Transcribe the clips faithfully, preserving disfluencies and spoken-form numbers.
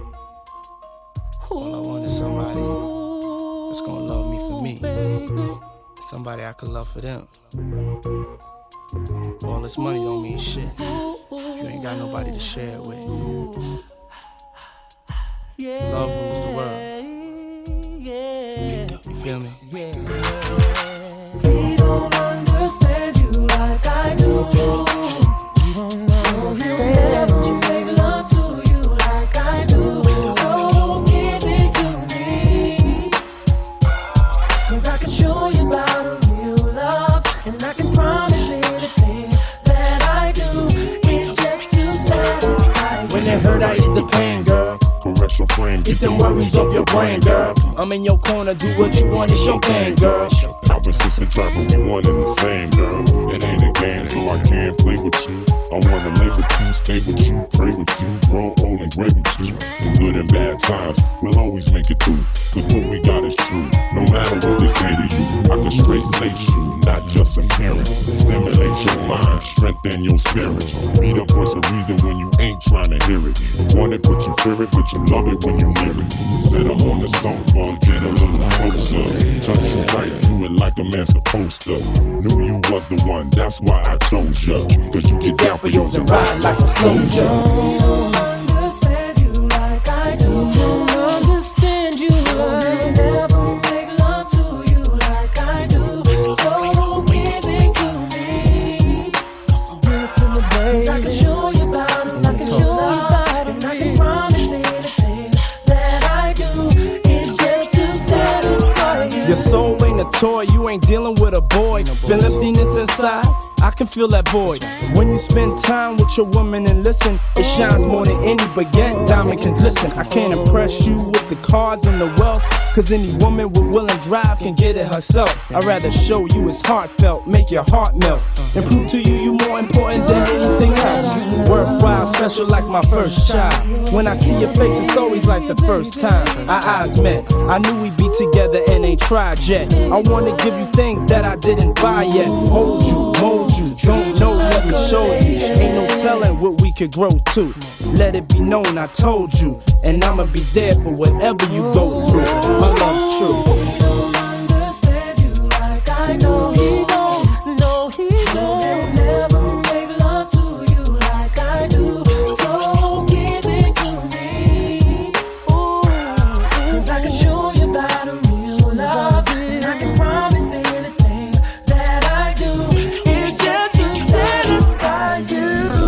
All I want is somebody that's gonna love me for me. Somebody I can love for them. All this money don't mean shit if you ain't got nobody to share it with. Love rules the world. You feel me? We don't understand you like I do. We don't understand you. Make love to you like I do. So give it to me, 'cause I can show you about a real love, and I can promise anything that I do is just to satisfy you. When it hurt, I ease the pain, girl. Caress your friend, Get them worries off your brain, girl. I'm in your corner, do what you want, it's your thing, girl. I've been sister trapping, we one and the same, girl. It ain't a game, so I can't play with you. I wanna live with you, stay with you, pray with you, grow old and great with you. In good and bad times, we'll always make it through. 'Cause what we got is true, no matter what they say to you. I can straight lace you, not just appearance. Stimulate your mind, strengthen your spirit. Be the voice of reason when you ain't trying to hear it. Want it, but you fear it, but you love it when you near it. Sit up on the sofa, get a little closer. Touch you right, do it like a man supposed to. Knew you was the one, that's why I chose ya. 'Cause you get down for yours and ride like a soldier. I don't understand you like I do. I don't understand you like never make love to you like I do. So give it to me. Give it to me, baby. 'Cause I can show you about it. I can show you about it. And I can promise anything that I do is just to satisfy you. Your soul ain't a toy, you ain't dealing with a boy. Feel emptiness inside, I can feel that void. When you spend time with your woman and listen, it shines more than any baguette diamond can glisten. I can't impress you with the cars and the wealth, 'cause any woman with will and drive can get it herself. I'd rather show you it's heartfelt, make your heart melt, and prove to you you more important than anything else. Worthwhile, special like my first child. When I see your face, it's always like the first time our eyes met. I knew we'd be together and ain't tried yet. I wanna give you things that I didn't buy yet. Hold you, mold you, don't know, let me show you. Ain't no telling what we could grow to. Let it be known I told you, and I'ma be there for whatever you go through. My love's true. He don't understand you like I do. He don't, no, he don't. He'll never make love to you like I do. So give it to me, ooh, 'cause I can show you about a real love, and I can promise anything that I do is just to satisfy you.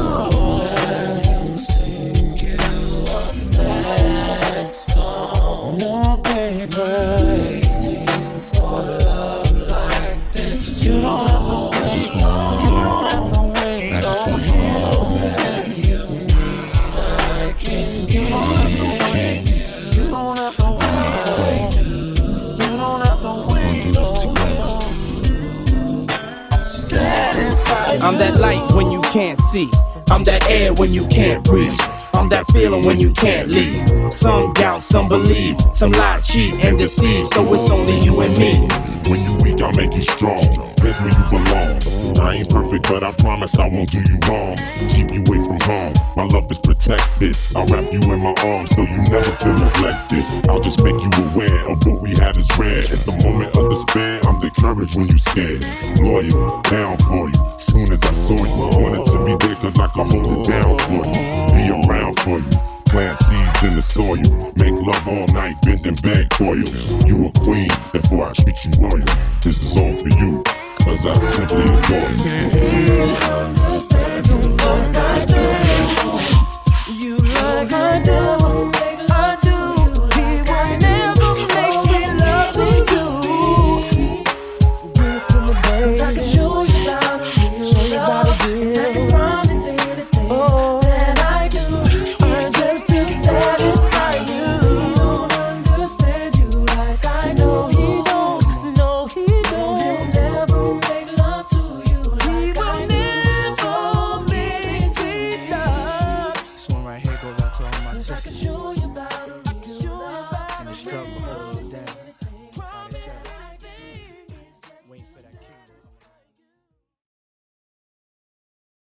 Sad song, no baby, waiting for love like this. You don't have to wait, you don't have to wait. I just want you to know that you need, I can give. You don't have to wait, you don't have to wait. do this together. Satisfy you. I'm that light when you can't see, I'm that air when you can't breathe, I'm that feeling when you can't leave. Some doubt, some believe, some lie, cheat, and deceive. So it's only you and me. When you weak, I'll make you strong. That's where you belong. I ain't perfect, but I promise I won't do you wrong. Keep you away from harm. My love is protected. I'll wrap you in my arms so you never feel neglected. I'll just make you aware of what we have is rare. At the moment of despair, I'm the courage when you scared. Loyal, down for you. Soon as I saw you, wanted to be there 'cause I can hold it down for you. Be around for you. Plant seeds in the soil. Make love all night, bend and beg for you. You a queen, therefore I treat you royal. This is all for you, 'cause I simply adore you. Understand you like I do.